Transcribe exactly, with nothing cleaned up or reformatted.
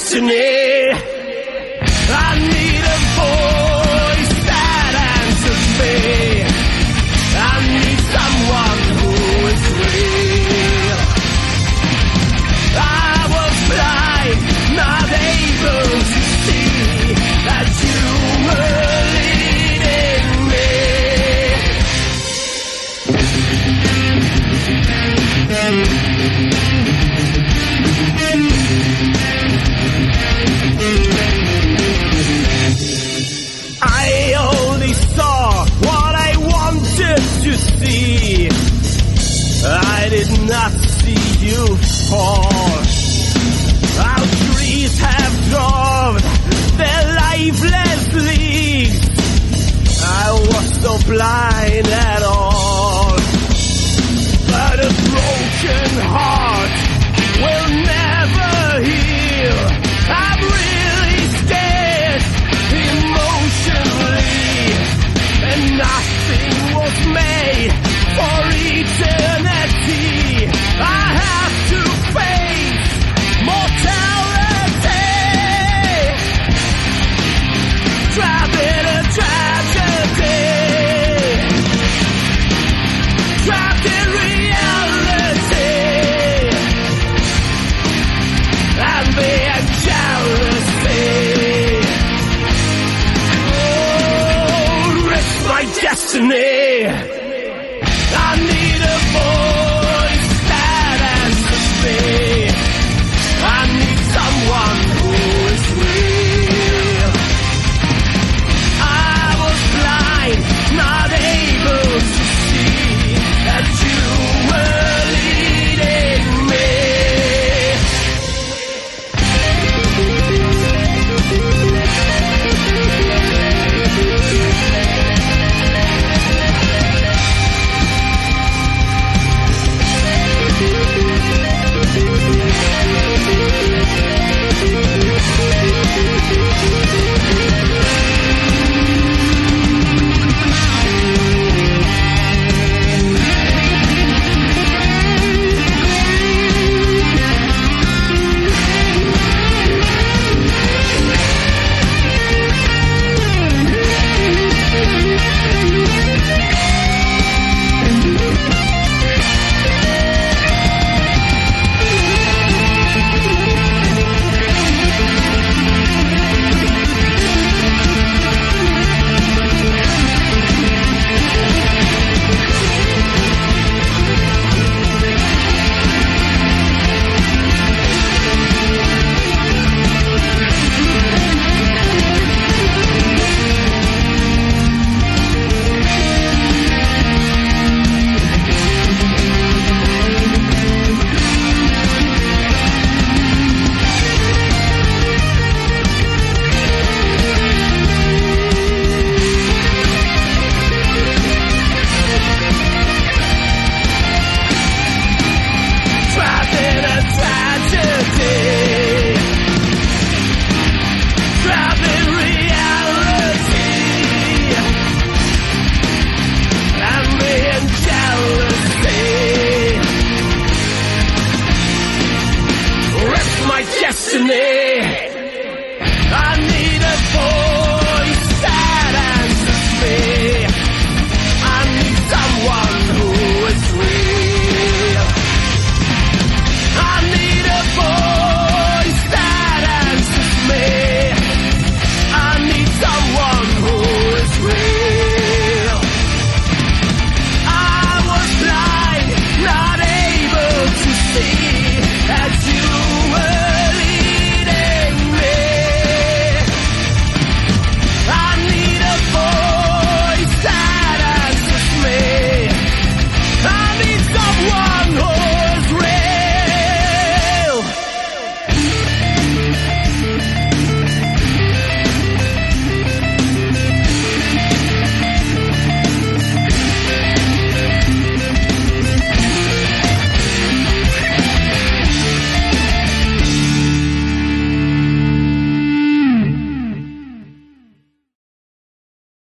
destiny. I need a voice that answers me. I need someone who is real. I was blind, not able to see that you were leading me. I only saw what I wanted to see. I did not see you fall. Our trees have drawn their lifeless leaves. I was so blind at all. But a broken heart will never heal. I'm really scared emotionally, and nothing was made for eternity. I have to face mortality. Trapped in a tragedy. Trapped in reality. Envy and jealousy. Oh, risk my destiny. I need a voice that answers me. I need someone who is real. I was blind, not able to see that you were leading me. Destiny. I need a voice.